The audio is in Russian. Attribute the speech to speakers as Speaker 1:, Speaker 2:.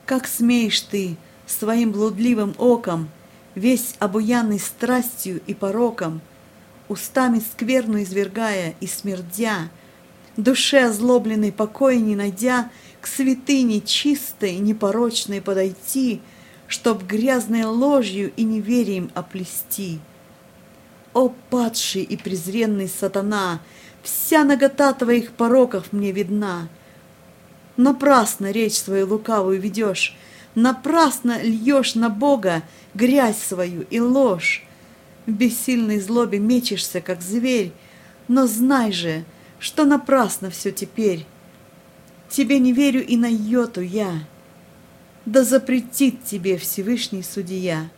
Speaker 1: Как смеешь ты своим блудливым оком, весь обуянный страстью и пороком, устами скверну извергая и смердя, душе озлобленной покоя не найдя, к святыне чистой, непорочной подойти, чтоб грязной ложью и неверием оплести. О, падший и презренный сатана, вся нагота твоих пороков мне видна. Напрасно речь свою лукавую ведешь, напрасно льешь на Бога грязь свою и ложь. В бессильной злобе мечешься, как зверь, но знай же, что напрасно все теперь. Тебе не верю и на йоту я, да запретит тебе Всевышний Судия.